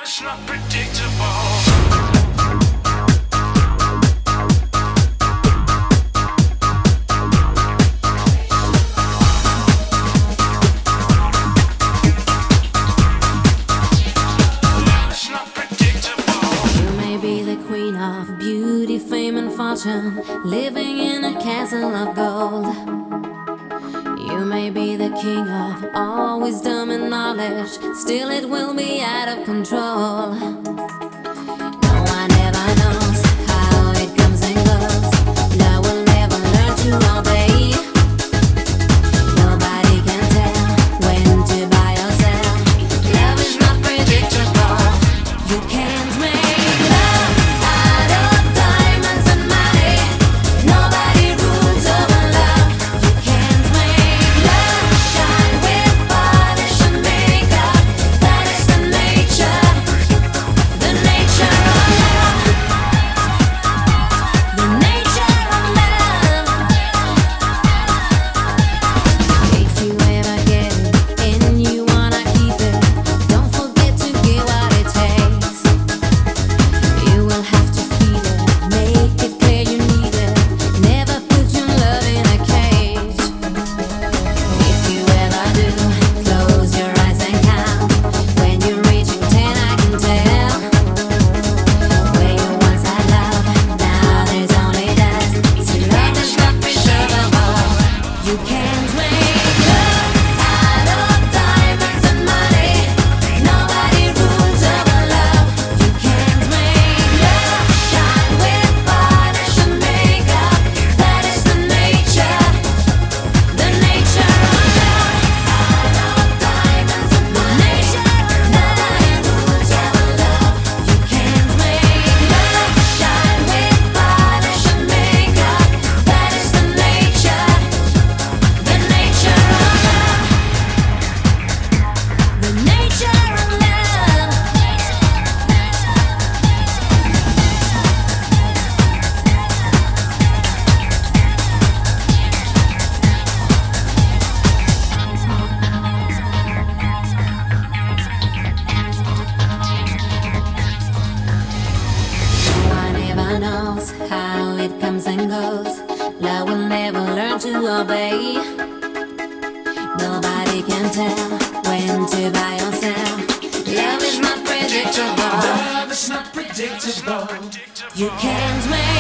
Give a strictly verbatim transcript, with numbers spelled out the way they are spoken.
is not predictable. Living in a castle of gold. You may be the king of all wisdom and knowledge, still it will be out of control. No one ever knows how it comes and goes. Love will never learn to obey. Nobody can tell when to buy or sell. Love is not predictable. You can't make love out of diamonds and money. Nobody rules over love. You can't make love shine with polish and makeup. That is the nature, the nature of love. The nature of love. If you ever get it and you wanna keep it, don't forget to give what it takes. You will have to feel it, make it clear you need it. Never put your love in a cage. If you ever do, close your eyes and count. When you're reaching ten, I can tell. Where you once had love, now there's only dust. See, love is not preservable. You can't make love out of diamonds and money. Nobody rules over love. You can't make love shine with polish and makeup. That is the nature, the nature of love. Out of diamonds and money. Nobody rules over love. You can't make love shine with polish and makeup. That is the nature, the nature of love. The nature of love. No one ever knows how it comes and goes. Love will never learn to obey. Nobody can tell when to buy or sell. Love is not predictable. Love is not predictable. You can't make